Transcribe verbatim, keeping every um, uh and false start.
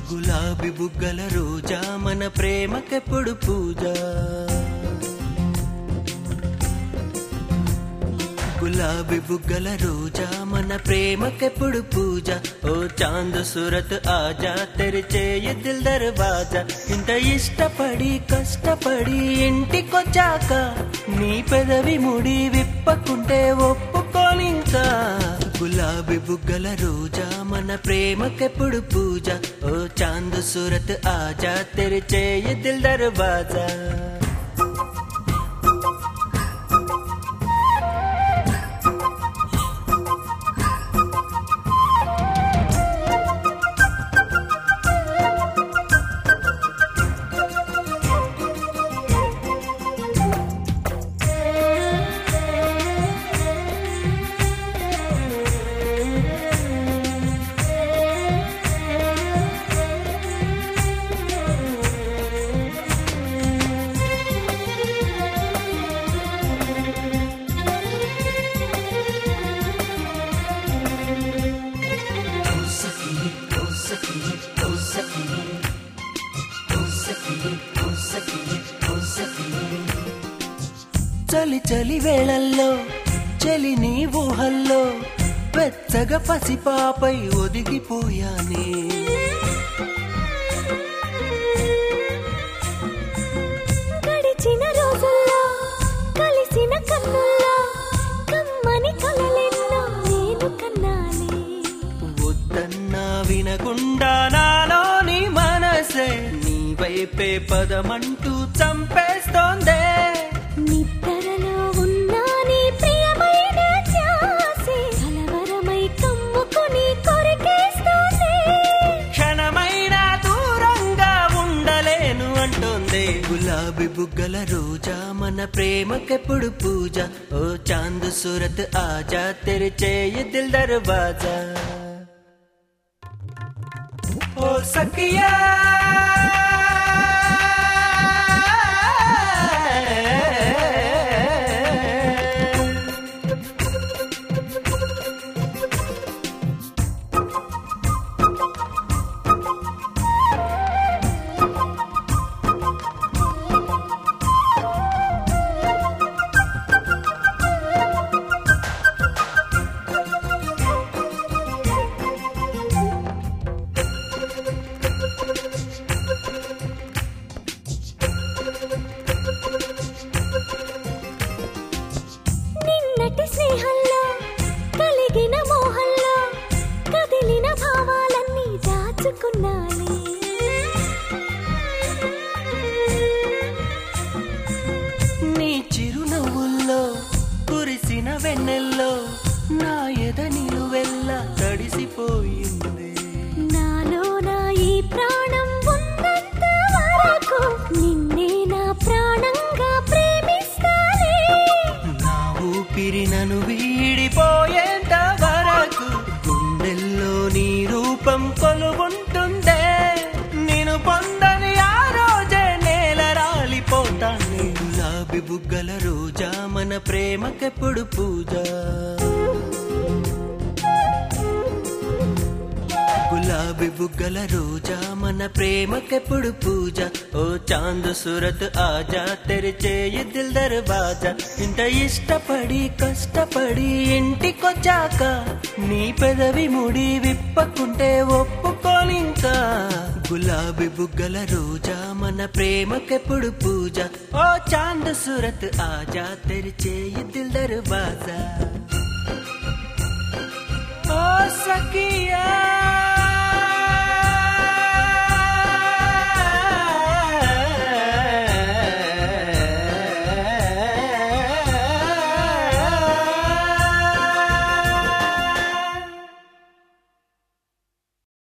గులాబీ బుగ్గల రోజా మన ప్రేమకెప్పుడు పూజ గులాబీ బుగ్గల రోజా మన ప్రేమకెప్పుడు పూజ ఓ చాంద్ సూరత్ ఆజా తెరిచే ये दिल दरवाजा ఇంత ఇష్టపడి కష్టపడి ఇంటికొచ్చాక నీ పెదవి ముడి విప్పకుంటే ఒప్పుకోనింకా గులాబీ బుగ్గల రోజా మన ప్రేమకెప్పుడు పూజ ఓ చాంద్ సూరత్ ఆజా తెరిచే ये दिल दरवाजा చలి చలి వేళల్లో చలి నీ ఊహల్లో వెచ్చగా పసిపాపై ఒదిగిపోయానే గడిచిన రోజుల్లో కలిసిన కన్నుల్లో కమ్మని కలలెన్నో నేను కన్నానే వద్దన్నా వినకుండా నాలోని మనసే నీ వైపే పదమంటూ చంపేస్తోందే నిద్రలో ఉన్నా నీ ప్రియమైన ధ్యాసే కలవరమై కమ్ముకొని కొరికేస్తోంది క్షణమైన దూరంగా ఉండలేను అంటోందే గులాబీ బుగ్గల రోజా మన ప్రేమకెప్పుడు పూజ ఓ చాంద్ సూరత్ ఆజా తెరిచే ये दिल दरवाजा ओ सखिया నిన్నటి స్నేహంలో కలిగిన మోహంలో కదిలిన భావాలన్నీ దాచుకున్నానే నీ చిరునవ్వుల్లో కురిసిన వెన్నెల్లో నా ఎద నిలువెల్లా తడిసిపోయింది నాలో నా ఈ ప్రాణం ఉన్నంత వరకు నిన్నే నా ప్రాణంగా ప్రేమిస్తానే నా ఊపిరి నన్ను వీడిపోయేంత వరకు గుండెల్లో నీ రూపం కొలుగుంటుందే నేను పొందని ఆ రోజే నేల రాలిపోతాను గులాబీ బుగ్గల రోజా మన ప్రేమకెప్పుడు పూజ గులాబీ బుగ్గల రోజా మన ప్రేమకెప్పుడు పూజ ఓ చాంద్ సూరత్ ఆజా తెరిచే ये दिल दरवाजा ఇంత ఇష్టపడి కష్టపడి ఇంటికొచ్చాక నీ పెదవి ముడి విప్పకుంటే ఒప్పుకోనింకా గులాబీ బుగ్గల రోజా మన ప్రేమకెప్పుడు పూజ ఓ చాంద్ సూరత్ ఆజా తెరిచే ये दिल दरवाजा ओ सखिया